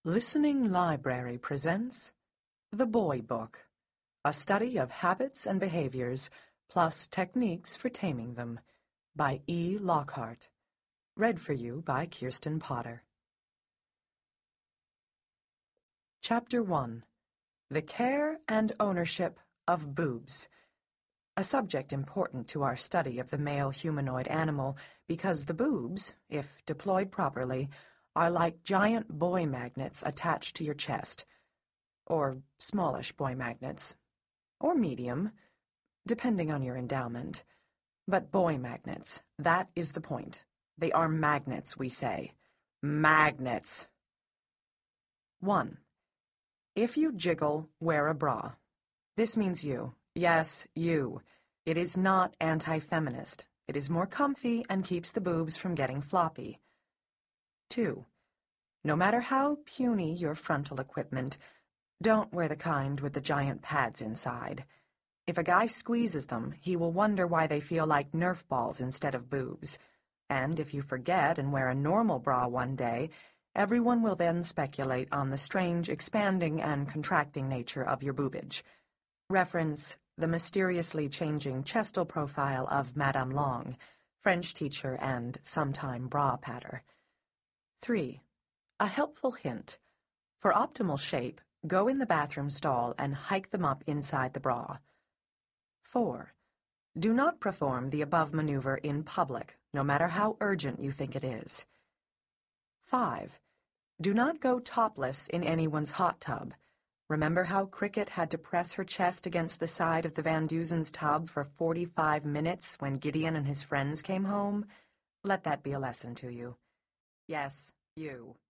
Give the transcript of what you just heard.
Listening Library presents The Boy Book, a study of habits and behaviors, plus techniques for taming them, by E. Lockhart. Read for you by Kirsten Potter. Chapter 1. The Care and Ownership of Boobs. A subject important to our study of the male humanoid animal because the boobs, if deployed properly, are like giant boy magnets attached to your chest, or smallish boy magnets, or medium, depending on your endowment. But boy magnets, that is the point. They are magnets, we say. Magnets. 1. If you jiggle, wear a bra. This means you. Yes, you. It is not anti-feminist. It is more comfy and keeps the boobs from getting floppy. 2. No matter how puny your frontal equipment, don't wear the kind with the giant pads inside. If a guy squeezes them, he will wonder why they feel like Nerf balls instead of boobs. And if you forget and wear a normal bra one day, everyone will then speculate on the strange expanding and contracting nature of your boobage. Reference the mysteriously changing chestal profile of Madame Long, French teacher and sometime bra patter. 3. A helpful hint. For optimal shape, go in the bathroom stall and hike them up inside the bra. 4. Do not perform the above maneuver in public, no matter how urgent you think it is. 5. Do not go topless in anyone's hot tub. Remember how Cricket had to press her chest against the side of the Van Duzen's tub for 45 minutes when Gideon and his friends came home? Let that be a lesson to you. Yes, you.